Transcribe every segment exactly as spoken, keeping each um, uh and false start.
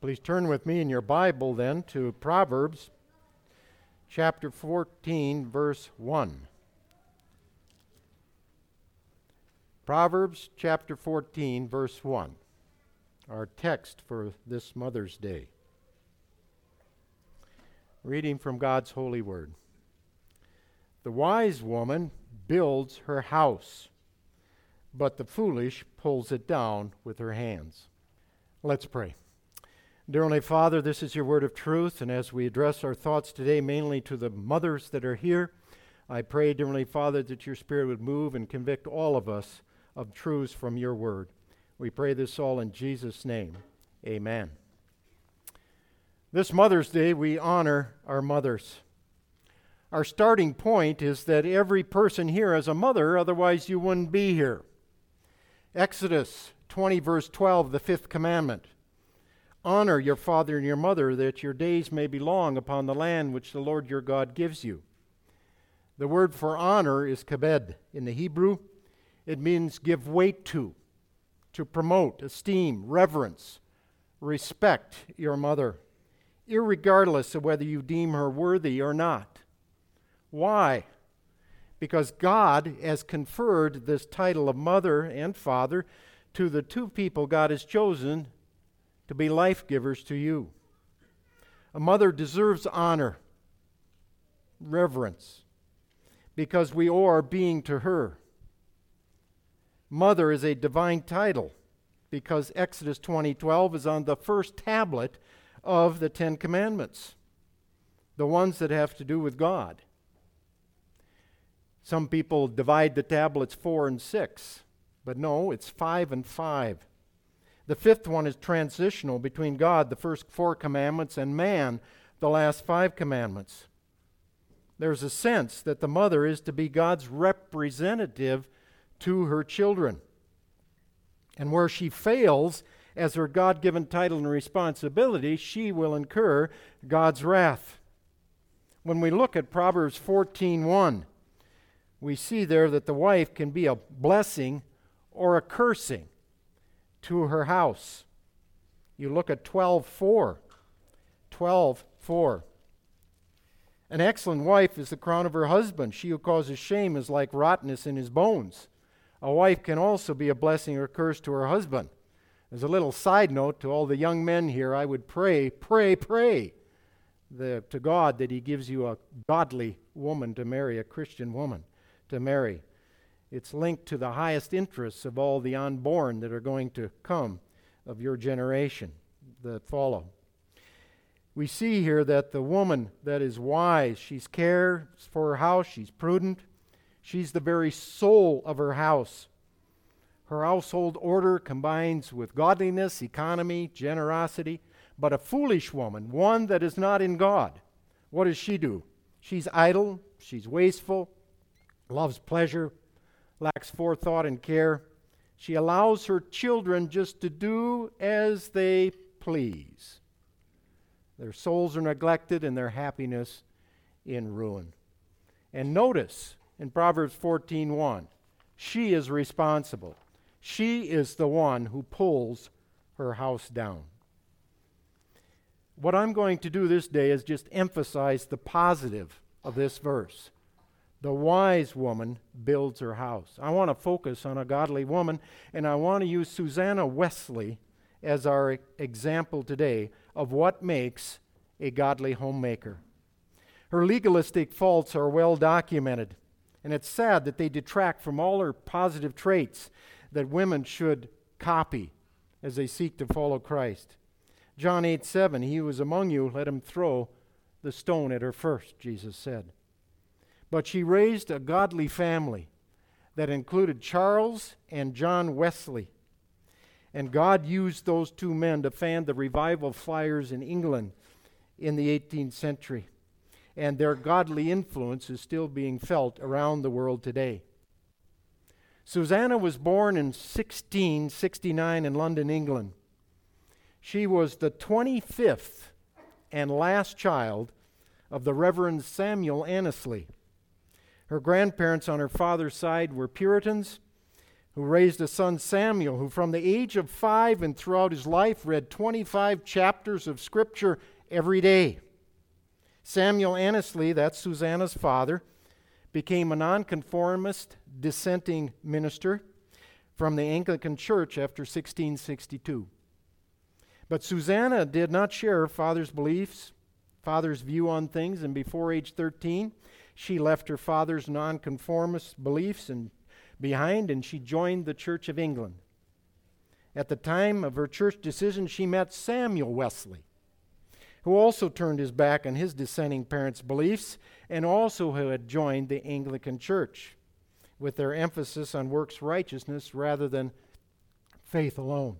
Please turn with me in your Bible then to Proverbs chapter fourteen, verse one. Proverbs chapter fourteen, verse one, our text for this Mother's Day. Reading from God's holy word. The wise woman builds her house, but the foolish pulls it down with her hands. Let's pray. Dear Heavenly Father, this is your word of truth, and as we address our thoughts today mainly to the mothers that are here, I pray, dear Heavenly Father, that your Spirit would move and convict all of us of truths from your word. We pray this all in Jesus' name. Amen. This Mother's Day, we honor our mothers. Our starting point is that every person here is a mother, otherwise you wouldn't be here. Exodus twenty, verse twelve, the fifth commandment. Honor your father and your mother, that your days may be long upon the land which the Lord your God gives you. The word for honor is kabed in the Hebrew. It means give weight to, to promote, esteem, reverence, respect your mother, irregardless of whether you deem her worthy or not. Why? Because God has conferred this title of mother and father to the two people God has chosen to be life givers to you. A mother deserves honor, reverence, because we owe our being to her. Mother is a divine title because Exodus twenty twelve is on the first tablet of the Ten Commandments, the ones that have to do with God. Some people divide the tablets four and six, but no, it's five and five. The fifth one is transitional between God, the first four commandments, and man, the last five commandments. There's a sense that the mother is to be God's representative to her children. And where she fails as her God-given title and responsibility, she will incur God's wrath. When we look at Proverbs fourteen one, we see there that the wife can be a blessing or a cursing to her house. You look at twelve four. twelve four. An excellent wife is the crown of her husband. She who causes shame is like rottenness in his bones. A wife can also be a blessing or curse to her husband. As a little side note to all the young men here, I would pray, pray, pray the, to God that he gives you a godly woman to marry, a Christian woman to marry. It's linked to the highest interests of all the unborn that are going to come of your generation that follow. We see here that the woman that is wise, she's cares for her house, she's prudent, she's the very soul of her house. Her household order combines with godliness, economy, generosity, but a foolish woman, one that is not in God, what does she do? She's idle, she's wasteful, loves pleasure, lacks forethought and care. She allows her children just to do as they please. Their souls are neglected and their happiness in ruin. And notice in Proverbs fourteen one, she is responsible. She is the one who pulls her house down. What I'm going to do this day is just emphasize the positive of this verse. The wise woman builds her house. I want to focus on a godly woman, and I want to use Susanna Wesley as our example today of what makes a godly homemaker. Her legalistic faults are well documented, and it's sad that they detract from all her positive traits that women should copy as they seek to follow Christ. John eight seven, he who is among you, let him throw the stone at her first, Jesus said. But she raised a godly family that included Charles and John Wesley. And God used those two men to fan the revival fires in England in the eighteenth century. And their godly influence is still being felt around the world today. Susanna was born in sixteen sixty-nine in London, England. She was the twenty-fifth and last child of the Reverend Samuel Annesley. Her grandparents on her father's side were Puritans, who raised a son, Samuel, who from the age of five and throughout his life read twenty-five chapters of Scripture every day. Samuel Annesley, that's Susanna's father, became a nonconformist dissenting minister from the Anglican Church after sixteen sixty-two. But Susanna did not share her father's beliefs, father's view on things, and before age thirteen, she left her father's nonconformist beliefs and behind, and she joined the Church of England. At the time of her church decision, she met Samuel Wesley, who also turned his back on his dissenting parents' beliefs and also who had joined the Anglican Church, with their emphasis on works righteousness rather than faith alone.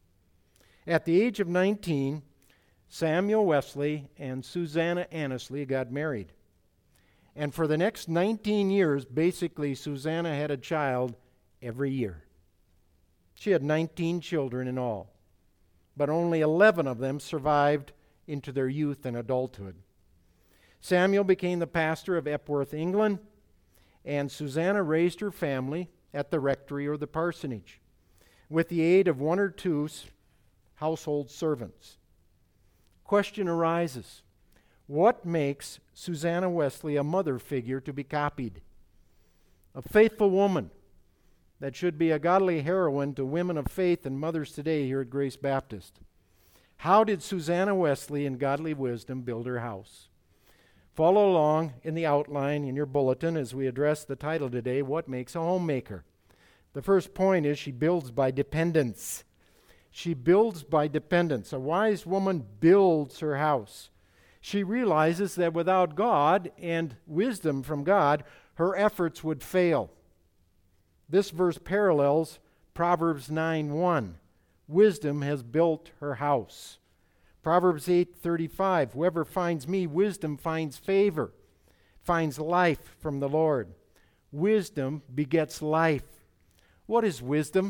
At the age of nineteen, Samuel Wesley and Susanna Annesley got married. And for the next nineteen years, basically, Susanna had a child every year. She had nineteen children in all, but only eleven of them survived into their youth and adulthood. Samuel became the pastor of Epworth, England, and Susanna raised her family at the rectory or the parsonage with the aid of one or two household servants. Question arises: what makes Susanna Wesley a mother figure to be copied? A faithful woman that should be a godly heroine to women of faith and mothers today here at Grace Baptist. How did Susanna Wesley in godly wisdom build her house? Follow along in the outline in your bulletin as we address the title today, What Makes a Homemaker? The first point is she builds by dependence. She builds by dependence. A wise woman builds her house. She realizes that without God and wisdom from God, her efforts would fail. This verse parallels Proverbs nine one. Wisdom has built her house. Proverbs eight thirty-five. Whoever finds me, wisdom finds favor, finds life from the Lord. Wisdom begets life. What is wisdom?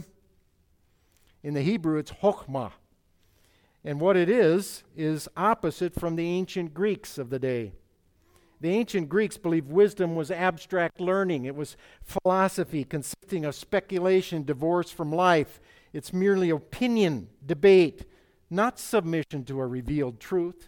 In the Hebrew, it's chokhmah. And what it is, is opposite from the ancient Greeks of the day. The ancient Greeks believed wisdom was abstract learning. It was philosophy consisting of speculation divorced from life. It's merely opinion, debate, not submission to a revealed truth.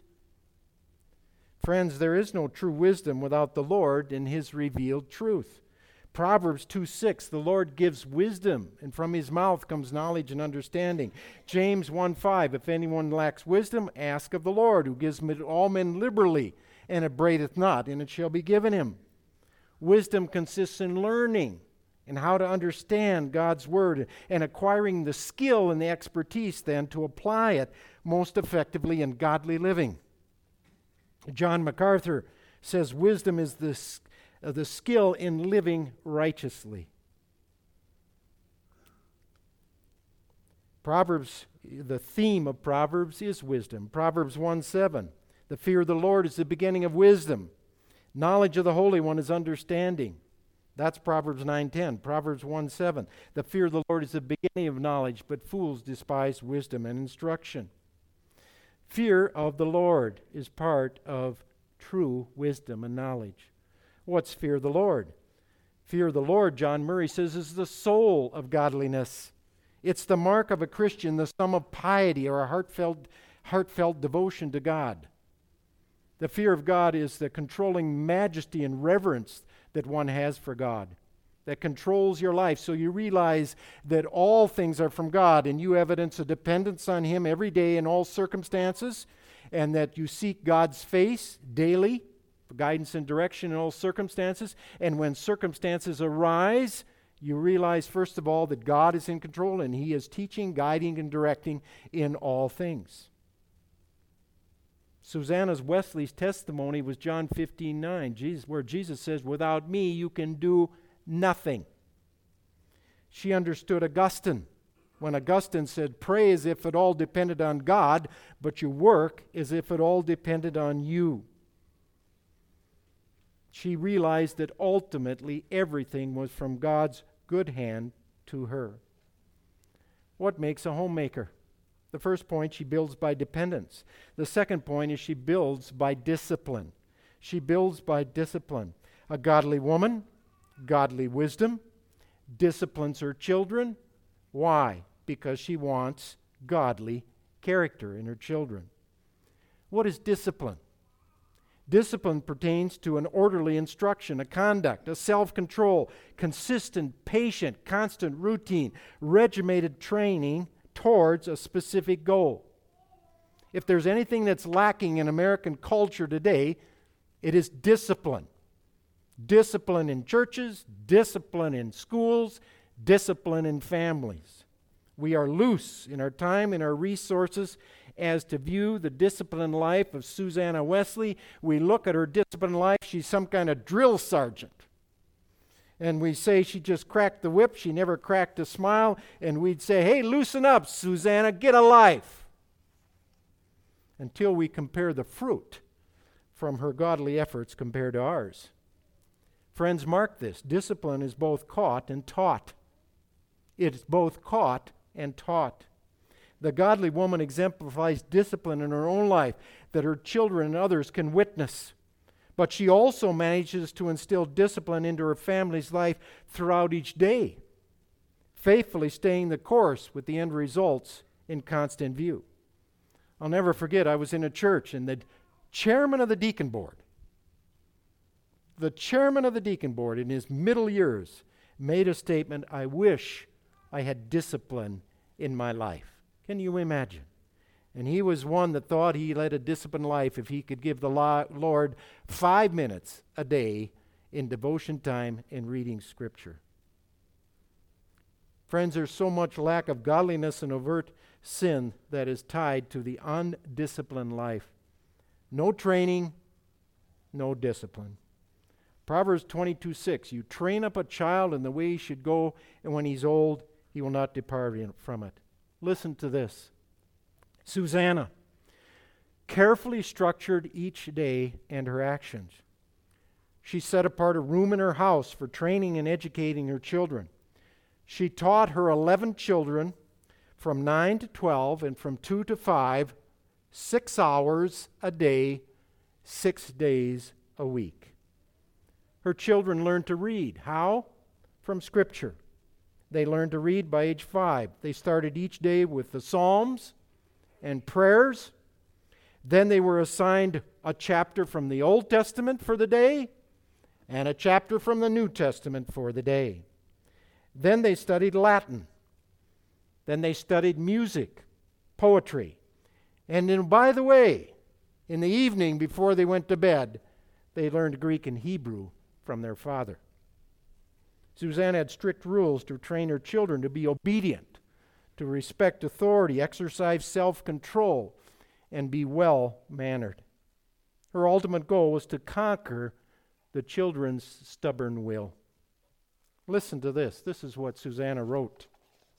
Friends, there is no true wisdom without the Lord and His revealed truth. Proverbs two six, the Lord gives wisdom, and from His mouth comes knowledge and understanding. James one five, if anyone lacks wisdom, ask of the Lord, who gives all men liberally, and upbraideth not, and it shall be given him. Wisdom consists in learning and how to understand God's Word and acquiring the skill and the expertise then to apply it most effectively in godly living. John MacArthur says wisdom is the Uh, the skill in living righteously. Proverbs, the theme of Proverbs is wisdom. Proverbs one seven, the fear of the Lord is the beginning of wisdom. Knowledge of the Holy One is understanding. That's Proverbs nine ten. Proverbs one seven, the fear of the Lord is the beginning of knowledge, but fools despise wisdom and instruction. Fear of the Lord is part of true wisdom and knowledge. What's fear of the Lord? Fear of the Lord, John Murray says, is the soul of godliness. It's the mark of a Christian, the sum of piety or a heartfelt, heartfelt devotion to God. The fear of God is the controlling majesty and reverence that one has for God, that controls your life. So you realize that all things are from God, and you evidence a dependence on Him every day in all circumstances, and that you seek God's face daily for guidance and direction in all circumstances. And when circumstances arise, you realize, first of all, that God is in control and He is teaching, guiding, and directing in all things. Susanna Wesley's testimony was John fifteen nine, Jesus, where Jesus says, without me you can do nothing. She understood Augustine when Augustine said, pray as if it all depended on God, but you work as if it all depended on you. She realized that ultimately everything was from God's good hand to her. What makes a homemaker? The first point, she builds by dependence. The second point is she builds by discipline. She builds by discipline. A godly woman, godly wisdom, disciplines her children. Why? Because she wants godly character in her children. What is discipline? Discipline pertains to an orderly instruction, a conduct, a self-control, consistent, patient, constant routine, regimented training towards a specific goal. If there's anything that's lacking in American culture today, it is discipline. Discipline in churches, discipline in schools, discipline in families. We are loose in our time and our resources as to view the disciplined life of Susanna Wesley. We look at her disciplined life, she's some kind of drill sergeant. And we say she just cracked the whip, she never cracked a smile, and we'd say, hey, loosen up, Susanna, get a life. Until we compare the fruit from her godly efforts compared to ours. Friends, mark this. Discipline is both caught and taught. It's both caught and taught. The godly woman exemplifies discipline in her own life that her children and others can witness. But she also manages to instill discipline into her family's life throughout each day, faithfully staying the course with the end results in constant view. I'll never forget, I was in a church and the chairman of the deacon board, the chairman of the deacon board in his middle years made a statement, I wish I had discipline in my life. Can you imagine? And he was one that thought he led a disciplined life if he could give the Lord five minutes a day in devotion time and reading Scripture. Friends, there's so much lack of godliness and overt sin that is tied to the undisciplined life. No training, no discipline. Proverbs twenty-two six, you train up a child in the way he should go, and when he's old, he will not depart from it. Listen to this. Susanna carefully structured each day and her actions. She set apart a room in her house for training and educating her children. She taught her eleven children from nine to twelve and from two to five, six hours a day, six days a week. Her children learned to read. How? From Scripture. They learned to read by age five. They started each day with the Psalms and prayers. Then they were assigned a chapter from the Old Testament for the day and a chapter from the New Testament for the day. Then they studied Latin. Then they studied music, poetry. And then, by the way, in the evening before they went to bed, they learned Greek and Hebrew from their father. Susanna had strict rules to train her children to be obedient, to respect authority, exercise self-control, and be well-mannered. Her ultimate goal was to conquer the children's stubborn will. Listen to this. This is what Susanna wrote.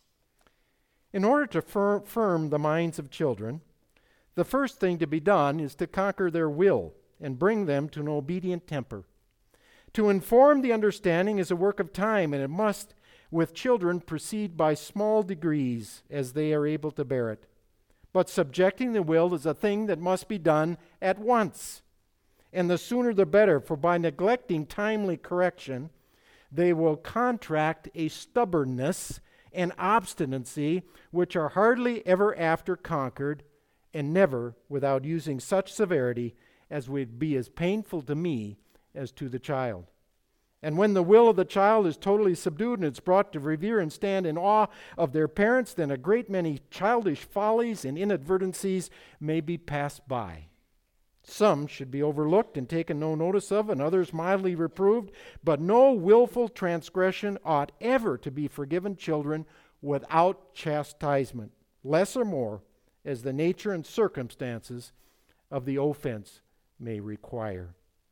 In order to fir- firm the minds of children, the first thing to be done is to conquer their will and bring them to an obedient temper. To inform the understanding is a work of time, and it must, with children, proceed by small degrees as they are able to bear it. But subjecting the will is a thing that must be done at once. And the sooner the better, for by neglecting timely correction, they will contract a stubbornness and obstinacy which are hardly ever after conquered, and never without using such severity as would be as painful to me as to the child. And when the will of the child is totally subdued and it's brought to revere and stand in awe of their parents, then a great many childish follies and inadvertencies may be passed by. Some should be overlooked and taken no notice of, and others mildly reproved, but no willful transgression ought ever to be forgiven children without chastisement, less or more, as the nature and circumstances of the offense may require.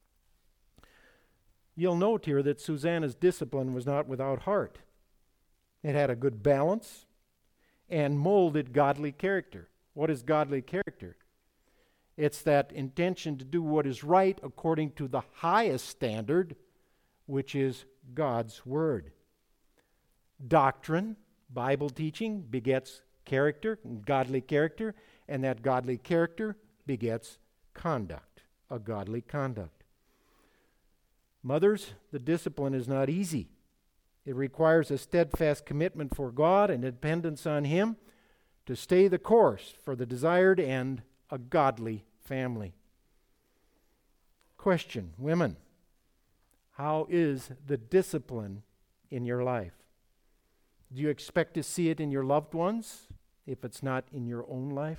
You'll note here that Susanna's discipline was not without heart. It had a good balance and molded godly character. What is godly character? It's that intention to do what is right according to the highest standard, which is God's Word. Doctrine, Bible teaching, begets character, godly character, and that godly character begets conduct, a godly conduct. Mothers, the discipline is not easy. It requires a steadfast commitment for God and dependence on Him to stay the course for the desired end, a godly family. Question, women, how is the discipline in your life? Do you expect to see it in your loved ones if it's not in your own life?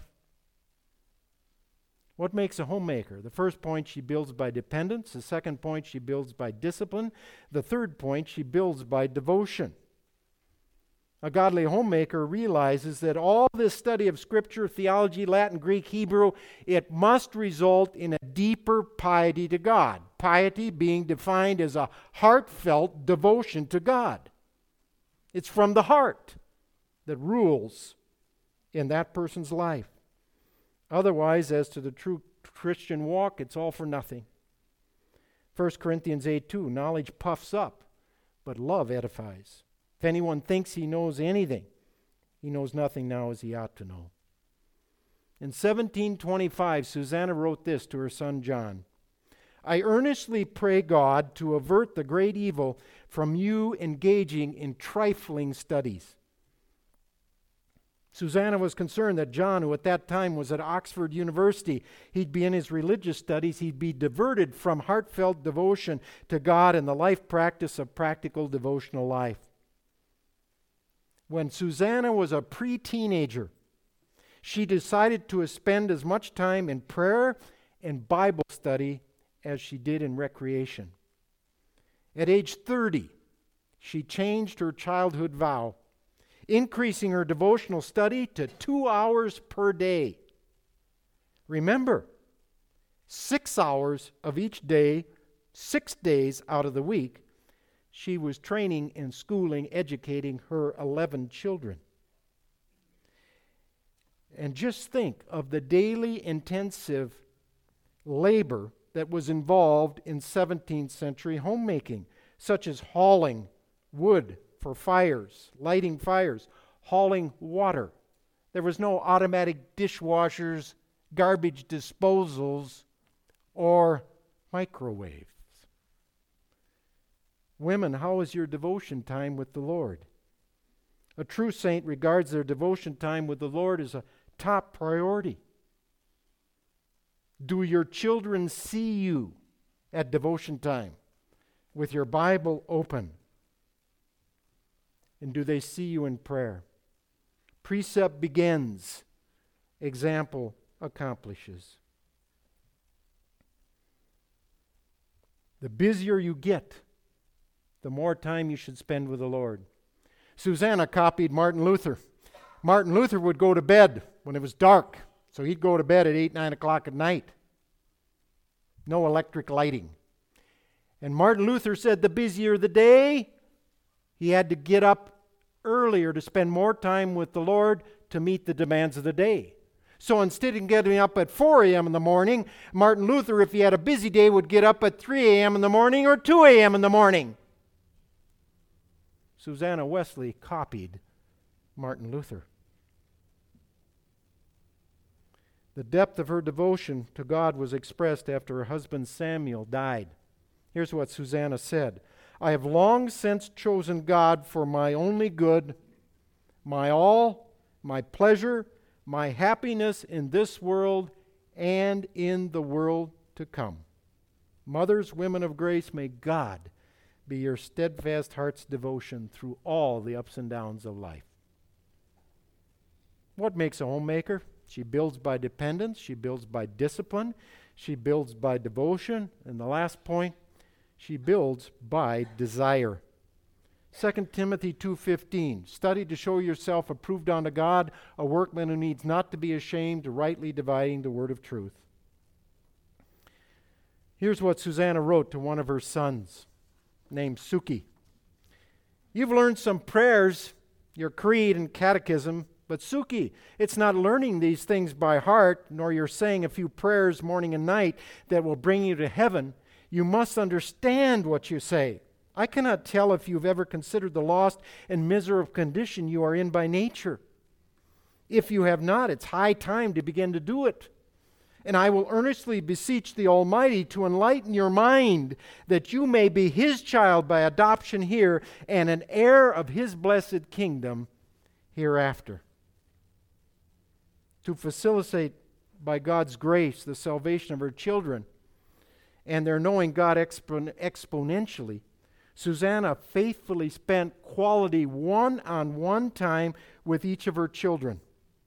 What makes a homemaker? The first point, she builds by dependence. The second point, she builds by discipline. The third point, she builds by devotion. A godly homemaker realizes that all this study of Scripture, theology, Latin, Greek, Hebrew, it must result in a deeper piety to God. Piety being defined as a heartfelt devotion to God. It's from the heart that rules in that person's life. Otherwise, as to the true Christian walk, it's all for nothing. First Corinthians eight two, knowledge puffs up, but love edifies. If anyone thinks he knows anything, he knows nothing now as he ought to know. In seventeen twenty-five, Susanna wrote this to her son John. I earnestly pray God to avert the great evil from you engaging in trifling studies. Susanna was concerned that John, who at that time was at Oxford University, he'd be in his religious studies, he'd be diverted from heartfelt devotion to God and the life practice of practical devotional life. When Susanna was a pre-teenager, she decided to spend as much time in prayer and Bible study as she did in recreation. At age thirty, she changed her childhood vow, increasing her devotional study to two hours per day. Remember, six hours of each day, six days out of the week, she was training and schooling, educating her eleven children. And just think of the daily intensive labor that was involved in seventeenth century homemaking, such as hauling wood for fires, lighting fires, hauling water. There was no automatic dishwashers, garbage disposals, or microwaves. Women, how is your devotion time with the Lord? A true saint regards their devotion time with the Lord as a top priority. Do your children see you at devotion time with your Bible open? And do they see you in prayer? Precept begins, example accomplishes. The busier you get, the more time you should spend with the Lord. Susanna copied Martin Luther. Martin Luther would go to bed when it was dark, so he'd go to bed at eight, nine o'clock at night. No electric lighting. And Martin Luther said the busier the day, he had to get up earlier to spend more time with the Lord to meet the demands of the day. So instead of getting up at four a.m. in the morning, Martin Luther, if he had a busy day, would get up at three a.m. in the morning or two a.m. in the morning. Susanna Wesley copied Martin Luther. The depth of her devotion to God was expressed after her husband Samuel died. Here's what Susanna said. I have long since chosen God for my only good, my all, my pleasure, my happiness in this world and in the world to come. Mothers, women of grace, may God be your steadfast heart's devotion through all the ups and downs of life. What makes a homemaker? She builds by dependence. She builds by discipline. She builds by devotion. And the last point, she builds by desire. Second Timothy two fifteen, study to show yourself approved unto God, a workman who needs not to be ashamed, rightly dividing the word of truth. Here's what Susanna wrote to one of her sons, named Suki. You've learned some prayers, your creed and catechism, but Suki, it's not learning these things by heart, nor you're saying a few prayers morning and night that will bring you to heaven. You must understand what you say. I cannot tell if you've ever considered the lost and miserable condition you are in by nature. If you have not, it's high time to begin to do it. And I will earnestly beseech the Almighty to enlighten your mind, that you may be His child by adoption here, and an heir of His blessed kingdom hereafter. To facilitate, by God's grace, the salvation of her children and their knowing God expon- exponentially, Susanna faithfully spent quality one-on-one time with each of her children.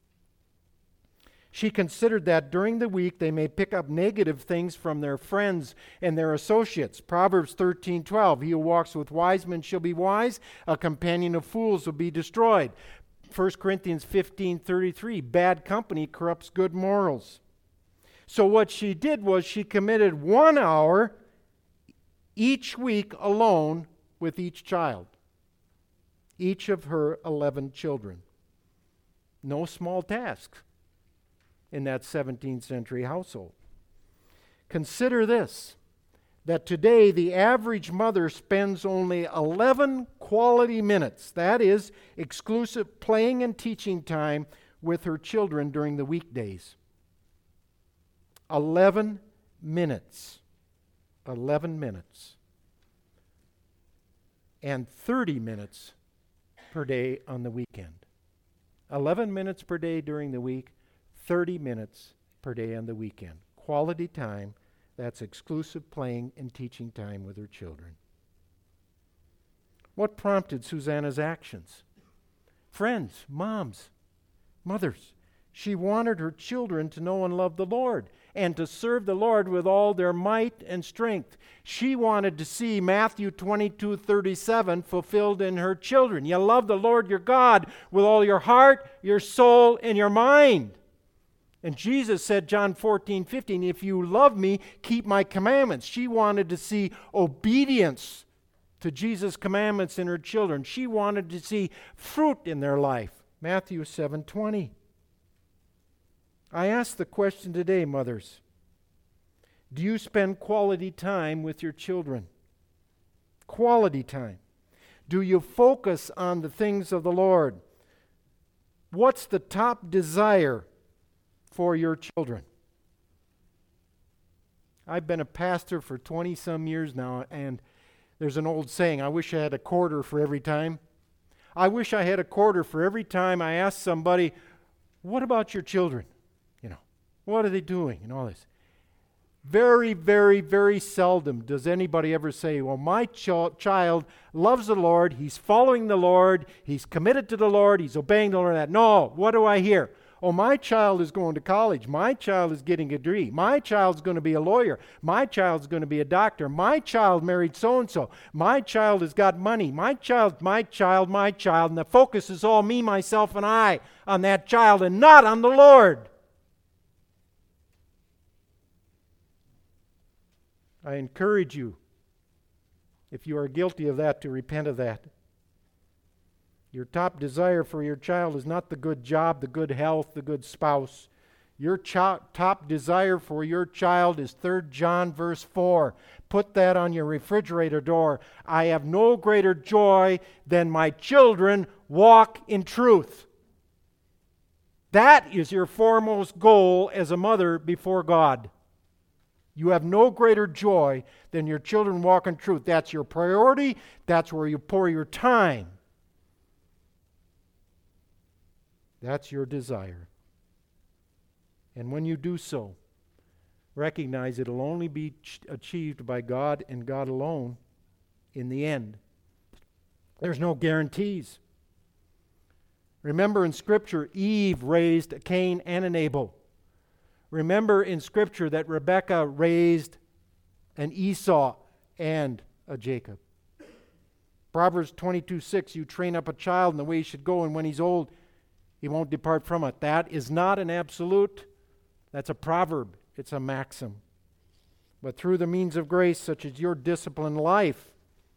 She considered that during the week they may pick up negative things from their friends and their associates. Proverbs thirteen twelve, he who walks with wise men shall be wise, a companion of fools will be destroyed. First Corinthians fifteen thirty-three, bad company corrupts good morals. So what she did was she committed one hour each week alone with each child, each of her eleven children. No small task in that seventeenth century household. Consider this, that today the average mother spends only eleven quality minutes, that is, exclusive playing and teaching time with her children during the weekdays. eleven minutes. eleven minutes. And thirty minutes per day on the weekend. eleven minutes per day during the week, thirty minutes per day on the weekend. Quality time, that's exclusive playing and teaching time with her children. What prompted Susanna's actions? Friends, moms, mothers. She wanted her children to know and love the Lord and to serve the Lord with all their might and strength. She wanted to see Matthew twenty-two thirty-seven fulfilled in her children. You love the Lord your God with all your heart, your soul, and your mind. And Jesus said, John fourteen fifteen, if you love me, keep my commandments. She wanted to see obedience to Jesus' commandments in her children. She wanted to see fruit in their life. Matthew seven twenty. I ask the question today, mothers. Do you spend quality time with your children? Quality time. Do you focus on the things of the Lord? What's the top desire for your children? I've been a pastor for twenty-some years now, and there's an old saying, I wish I had a quarter for every time. I wish I had a quarter for every time I ask somebody, what about your children? You know, what are they doing and all this? Very, very, very seldom does anybody ever say, well, my ch- child loves the Lord, he's following the Lord, he's committed to the Lord, he's obeying the Lord. That. No, what do I hear? Oh, my child is going to college. My child is getting a degree. My child's going to be a lawyer. My child's going to be a doctor. My child married so-and-so. My child has got money. My child, my child, my child. And the focus is all me, myself, and I on that child and not on the Lord. I encourage you, if you are guilty of that, to repent of that. Your top desire for your child is not the good job, the good health, the good spouse. Your cho- top desire for your child is Third John verse four. Put that on your refrigerator door. I have no greater joy than my children walk in truth. That is your foremost goal as a mother before God. You have no greater joy than your children walk in truth. That's your priority. That's where you pour your time. That's your desire. And when you do so, recognize it'll only be ch- achieved by God and God alone in the end. There's no guarantees. Remember in Scripture, Eve raised a Cain and an Abel. Remember in Scripture that Rebekah raised an Esau and a Jacob. Proverbs twenty-two six, you train up a child in the way he should go, and when he's old, he won't depart from it. That is not an absolute. That's a proverb. It's a maxim. But through the means of grace, such as your disciplined life,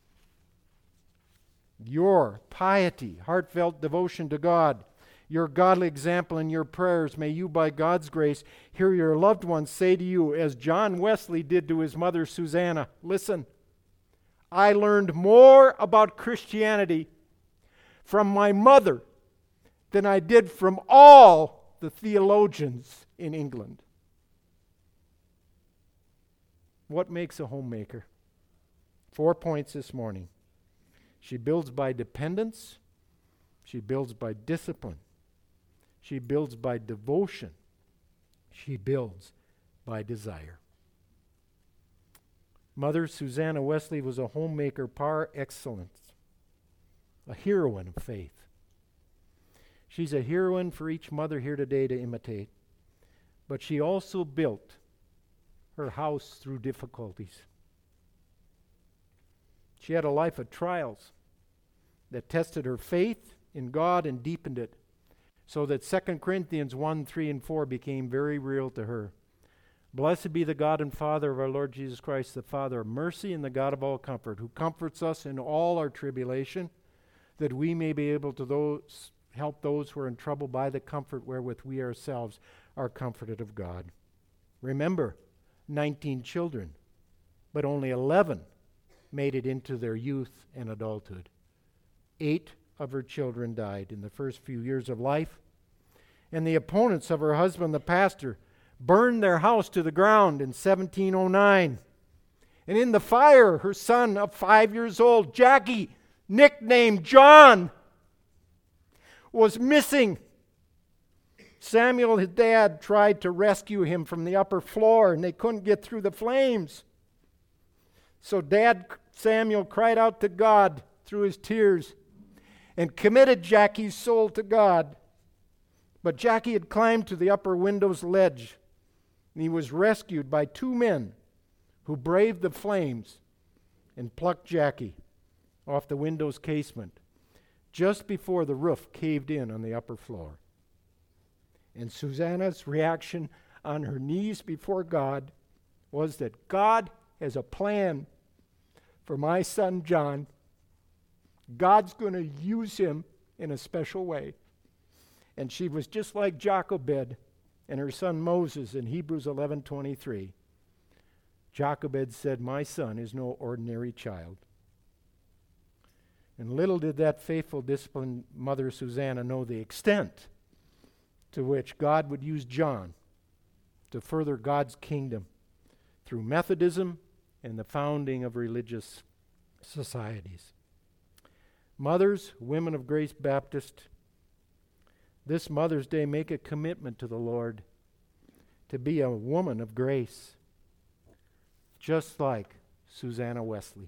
your piety, heartfelt devotion to God, your godly example in your prayers, may you, by God's grace, hear your loved ones say to you, as John Wesley did to his mother Susanna, listen, I learned more about Christianity from my mother than I did from all the theologians in England. What makes a homemaker? Four points this morning. She builds by dependence. She builds by discipline. She builds by devotion. She builds by desire. Mother Susanna Wesley was a homemaker par excellence, a heroine of faith. She's a heroine for each mother here today to imitate. But she also built her house through difficulties. She had a life of trials that tested her faith in God and deepened it, so that Second Corinthians one, three, and four became very real to her. Blessed be the God and Father of our Lord Jesus Christ, the Father of mercy and the God of all comfort, who comforts us in all our tribulation, that we may be able to those help those who are in trouble by the comfort wherewith we ourselves are comforted of God. Remember, nineteen children, but only eleven made it into their youth and adulthood. Eight of her children died in the first few years of life, and the opponents of her husband, the pastor, burned their house to the ground in seventeen oh nine. And in the fire, her son of five years old, Jackie, nicknamed John, was missing. Samuel, his dad, tried to rescue him from the upper floor, and they couldn't get through the flames. So Dad Samuel cried out to God through his tears and committed Jackie's soul to God. But Jackie had climbed to the upper window's ledge, and he was rescued by two men who braved the flames and plucked Jackie off the window's casement just before the roof caved in on the upper floor. And Susanna's reaction on her knees before God was that God has a plan for my son John. God's going to use him in a special way. And she was just like Jochebed and her son Moses in Hebrews eleven twenty-three. Jochebed said, "My son is no ordinary child." And little did that faithful, disciplined mother Susanna know the extent to which God would use John to further God's kingdom through Methodism and the founding of religious societies. Mothers, women of Grace Baptist, this Mother's Day, make a commitment to the Lord to be a woman of grace, just like Susanna Wesley.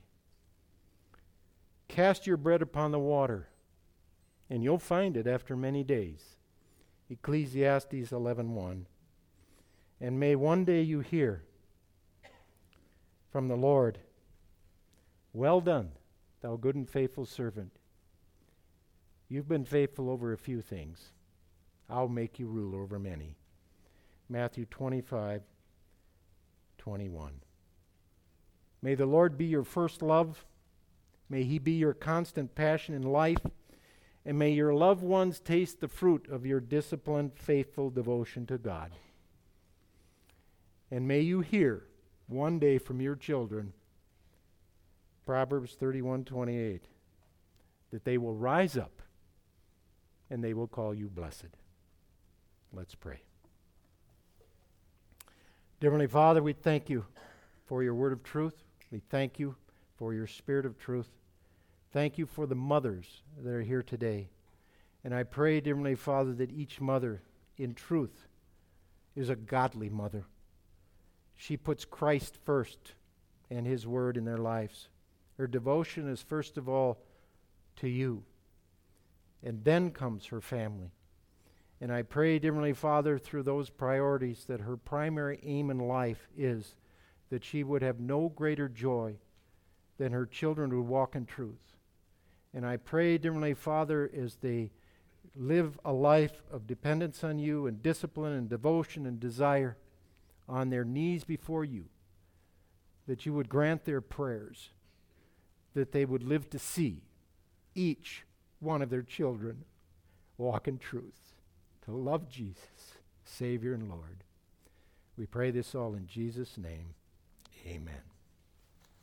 Cast your bread upon the water, and you'll find it after many days. Ecclesiastes eleven one. And may one day you hear from the Lord, "Well done, thou good and faithful servant. You've been faithful over a few things. I'll make you ruler over many." Matthew twenty-five twenty-one. May the Lord be your first love. May he be your constant passion in life. And may your loved ones taste the fruit of your disciplined, faithful devotion to God. And may you hear one day from your children, Proverbs thirty-one twenty-eight, that they will rise up and they will call you blessed. Let's pray. Dear Heavenly Father, we thank you for your word of truth. We thank you for your spirit of truth. Thank you for the mothers that are here today. And I pray, dear Heavenly Father, that each mother, in truth, is a godly mother. She puts Christ first and his word in their lives. Her devotion is first of all to you. And then comes her family. And I pray, dear Heavenly Father, through those priorities, that her primary aim in life is that she would have no greater joy than her children would walk in truth. And I pray, dear Heavenly Father, as they live a life of dependence on you and discipline and devotion and desire on their knees before you, that you would grant their prayers, that they would live to see each one of their children walk in truth, to love Jesus, Savior and Lord. We pray this all in Jesus' name. Amen.